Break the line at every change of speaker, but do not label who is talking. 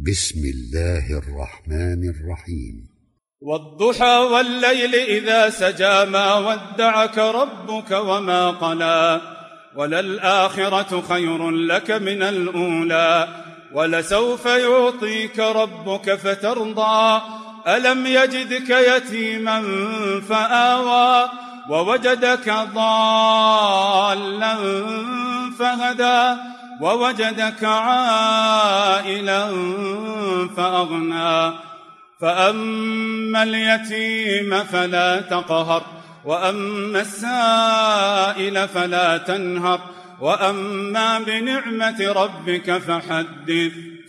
بسم الله الرحمن الرحيم.
والضحى والليل إذا سجى ما ودعك ربك وما قلى وللآخرة خير لك من الأولى ولسوف يعطيك ربك فترضى ألم يجدك يتيما فآوى ووجدك ضالا فهدى ووجدك عائلا فأغنى فأما اليتيم فلا تقهر وأما السائل فلا تنهر وأما بنعمة ربك فحدث.